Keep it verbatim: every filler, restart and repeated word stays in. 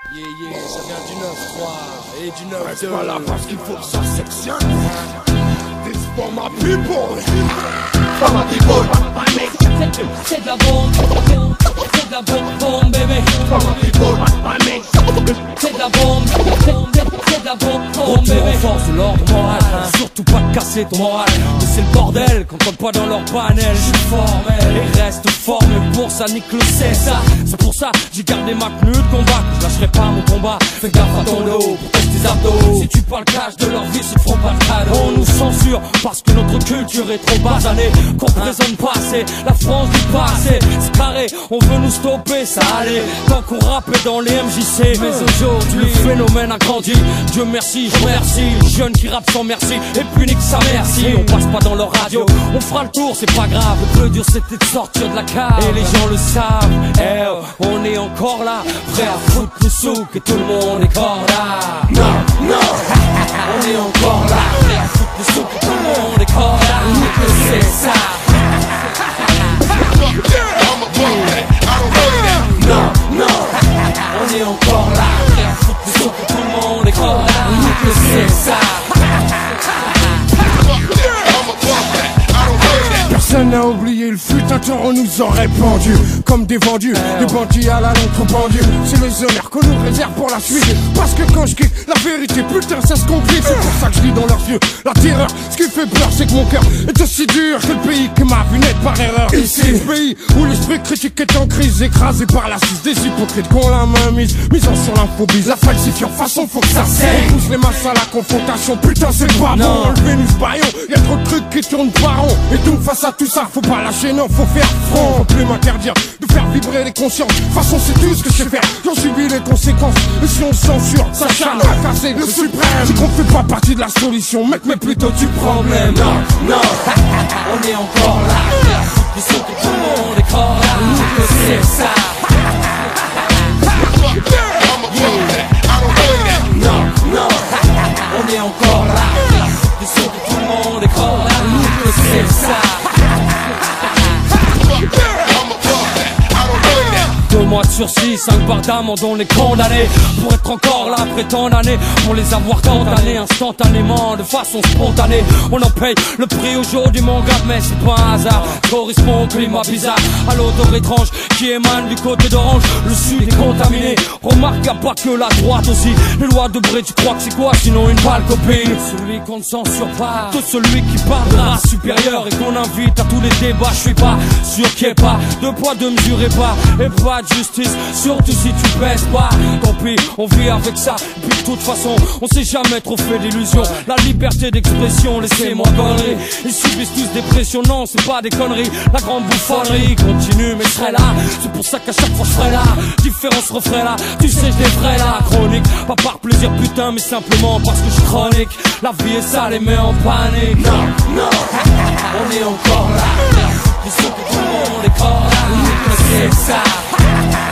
Yeah, yeah, ça vient du neuf trois et du neuf deux. Reste pas là parce qu'il faut que ça sectionne. This for my people. For my people. C'est de la bombe, c'est de la bombe, bombe bébé. For my people. C'est de la bombe, c'est de la bombe, bombe bébé. Renforce l'ordre moral, hein. Surtout pas de casser ton moral. Mais c'est le bordel quand on pas dans leur panel. Je suis formel et reste formé pour ça, nique le c'est ça. C'est pour ça j'ai gardé ma tenue de combat. Je lâcherai pas mon combat. Fais gaffe à ton dos pour tester tes abdos. Si tu parles cash de leur vie, ils te feront pas de cadeau. On nous censure parce que notre culture est trop basanée, qu'on présente pas assez. La France du passé, c'est carré. On veut nous stopper, ça allait. Tant qu'on rappait dans les M J C. Mais aujourd'hui, le phénomène a grandi. Dieu merci, je remercie. Les jeunes qui rappent sans merci. Et puis nique sa merci. On passe pas dans leur radio. On fera le tour, c'est pas grave. Le plus dur c'était de sortir de la cave. Et les gens le savent. Eh oh, on est encore là. Prêt à foutre le souk et tout le monde est corps là. Non, non. On est encore là. Prêt à foutre le souk et tout le monde est corps là. Nique le c'est ça. Non, non. On est encore là. Prêt à foutre le souk et tout le monde est corps là. Nique le c'est ça. Personne n'a oublié le fut un temps on nous aurait pendu comme des vendus, des bandits à la longue trop pendus. C'est les honneurs qu'on nous réserve pour la suite. Parce que quand je kick la vérité, putain ça se complique. C'est pour ça que je lis dans leurs yeux la terreur. Ce qui fait peur c'est que mon cœur est aussi dur que le pays qui m'a vu naître par erreur. Ici, le pays où l'esprit critique est en crise, écrasé par la suce des hypocrites qu'on la main mise, misant sur l'infobise, la falsifiant façon faut que ça cesse. On pousse les masses à la confrontation, putain c'est pas bon. Enlevez-nous ce baillon, y'a trop de trucs qui tournent par rond. Et donc face à tout ça, faut pas lâcher, non, faut faire front. Faut plus m'interdire de faire vibrer les consciences. De toute façon, c'est tout ce que je sais faire. J'en subis les conséquences. Et si on censure, ça charme à casser le suprême. C'est qu'on fait pas partie de la solution, mec, mais plutôt du problème. Non, non, on est encore là. Ils sont que tout le monde est corps là. Nique le c'est ça. Non, non, on est encore là. Ils sont que tout le monde est corps là. Nique le c'est ça. Deux mois de sursis, cinq barres d'amende, on est condamnés pour être encore là après tant d'années, pour les avoir condamnés instantanément, de façon spontanée. On en paye le prix aujourd'hui mon gars, mais c'est pas un hasard. Correspond au climat bizarre, à l'odeur étrange qui émane du côté d'Orange. Le sud est contaminé, remarque y'a pas que la droite aussi. Les lois de Bré, tu crois que c'est quoi sinon une pâle copie? Celui qu'on ne censure pas, tout celui qui parle de race supérieure et qu'on invite à tous les débats. Je suis pas sûr qu'il y ait pas de poids, de mesure et pas, et pas de justice, surtout si tu pèses pas. Tant pis, on vit avec ça. Puis de toute façon, on s'est jamais trop fait d'illusions. La liberté d'expression, laissez-moi connerie. Ils subissent tous des pressions, non, c'est pas des conneries. La grande bouffonnerie continue, mais je serai là. C'est pour ça qu'à chaque fois je serai là. Différence refrain là, tu sais, je les ferai là. Chronique, pas par plaisir, putain, mais simplement parce que je chronique. La vie est sale et met en panique. Non, non, on est encore là. Ils sont que tout le monde est corps là. C'est ça.